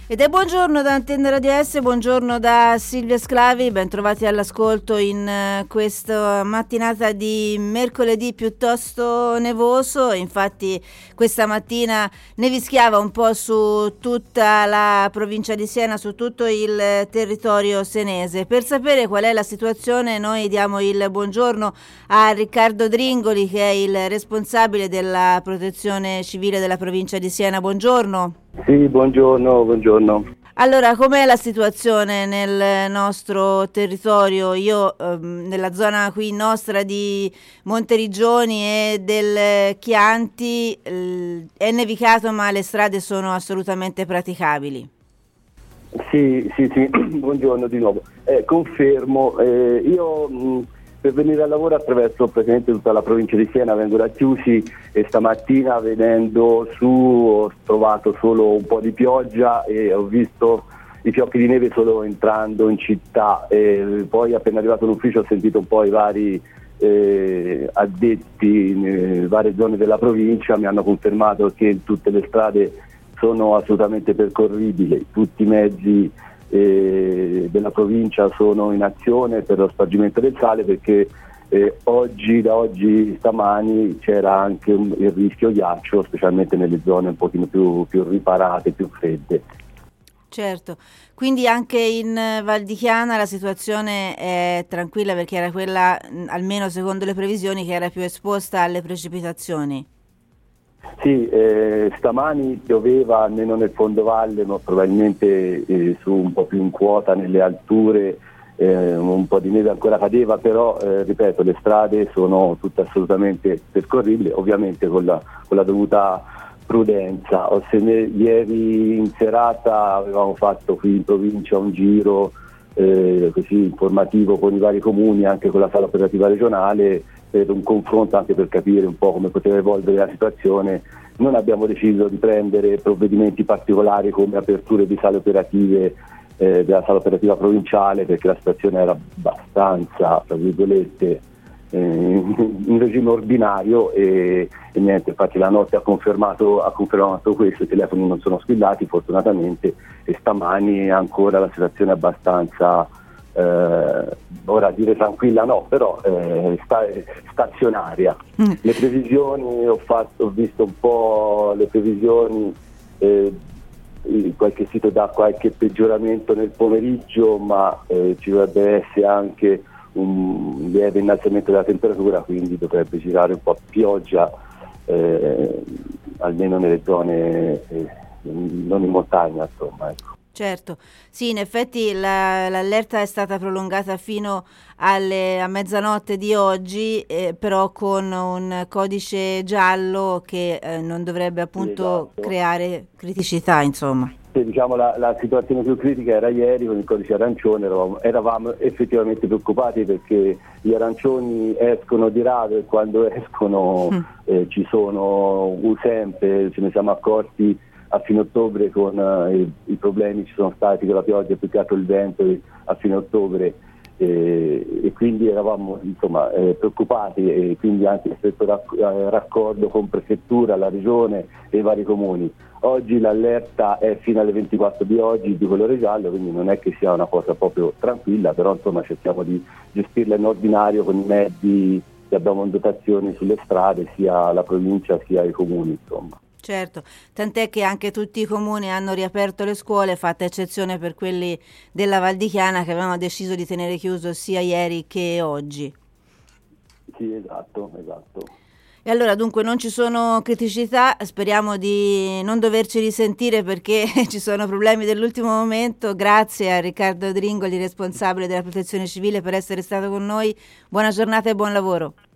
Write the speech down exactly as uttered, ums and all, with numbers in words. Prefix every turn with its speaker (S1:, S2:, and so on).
S1: Ed è buongiorno da Antenne Radio S, buongiorno da Silvia Sclavi, ben trovati all'ascolto in uh, questa mattinata di mercoledì piuttosto nevoso. Infatti questa mattina nevischiava un po' su tutta la provincia di Siena, su tutto il territorio senese. Per sapere qual è la situazione noi diamo il buongiorno a Riccardo Dringoli, che è il responsabile della protezione civile della provincia di Siena. Buongiorno.
S2: Sì, buongiorno, buongiorno.
S1: Allora, com'è la situazione nel nostro territorio? Io ehm, nella zona qui nostra di Monteriggioni e del Chianti eh, è nevicato, ma le strade sono assolutamente praticabili.
S2: Sì, sì, sì, buongiorno di nuovo. Eh, confermo, eh, io mh, per venire al lavoro attraverso praticamente tutta la provincia di Siena vengo da Chiusi e stamattina venendo su ho trovato solo un po' di pioggia e ho visto i fiocchi di neve solo entrando in città, e poi appena arrivato in ufficio ho sentito un po' i vari eh, addetti nelle varie zone della provincia, mi hanno confermato che tutte le strade sono assolutamente percorribili, tutti i mezzi eh, della provincia sono in azione per lo spargimento del sale, perché eh, oggi, da oggi stamani c'era anche un, il rischio ghiaccio, specialmente nelle zone un pochino più, più riparate, più fredde.
S1: Certo, quindi anche in Val di Chiana la situazione è tranquilla, perché era quella, almeno secondo le previsioni, che era più esposta alle precipitazioni.
S2: Sì, eh, stamani pioveva almeno nel fondovalle, ma probabilmente eh, su un po' più in quota nelle alture eh, un po' di neve ancora cadeva, però eh, ripeto, le strade sono tutte assolutamente percorribili, ovviamente con la, con la dovuta prudenza. Ho sene- ieri in serata avevamo fatto qui in provincia un giro eh, così informativo con i vari comuni, anche con la sala operativa regionale, per un confronto, anche per capire un po' come poteva evolvere la situazione. Non abbiamo deciso di prendere provvedimenti particolari come aperture di sale operative eh, della sala operativa provinciale, perché la situazione era abbastanza, tra virgolette, eh, in regime ordinario e, e niente, infatti la notte ha confermato, ha confermato questo, i telefoni non sono squillati fortunatamente, e stamani ancora la situazione è abbastanza Eh, ora dire tranquilla no, però eh, sta, stazionaria. Mm. Le previsioni, ho, fatto, ho visto un po' le previsioni, eh, qualche sito dà qualche peggioramento nel pomeriggio, ma eh, ci dovrebbe essere anche un lieve innalzamento della temperatura, quindi dovrebbe girare un po' pioggia, eh, almeno nelle zone eh, non in montagna, insomma, ecco.
S1: Certo, sì, in effetti la, l'allerta è stata prolungata fino alle, a mezzanotte di oggi, eh, però con un codice giallo che eh, non dovrebbe appunto esatto. creare criticità, insomma.
S2: Sì, diciamo la, la situazione più critica era ieri con il codice arancione, eravamo, eravamo effettivamente preoccupati perché gli arancioni escono di rado e quando escono mm. eh, ci sono sempre, ce ne siamo accorti a fine ottobre con uh, i, i problemi ci sono stati con la pioggia, più che altro il vento a fine ottobre, e, e quindi eravamo insomma eh, preoccupati, e quindi anche stretto rac- raccordo con prefettura, la regione e i vari comuni. Oggi l'allerta è fino alle ventiquattro di oggi di colore giallo, quindi non è che sia una cosa proprio tranquilla, però insomma cerchiamo di gestirla in ordinario con i mezzi che abbiamo in dotazione sulle strade, sia la provincia sia i comuni, insomma.
S1: Certo, tant'è che anche tutti i comuni hanno riaperto le scuole, fatta eccezione per quelli della Val di Chiana, che avevano deciso di tenere chiuso sia ieri che oggi.
S2: Sì, esatto, esatto.
S1: E allora dunque non ci sono criticità, speriamo di non doverci risentire perché ci sono problemi dell'ultimo momento. Grazie a Riccardo Dringoli, responsabile della protezione civile, per essere stato con noi. Buona giornata e buon lavoro.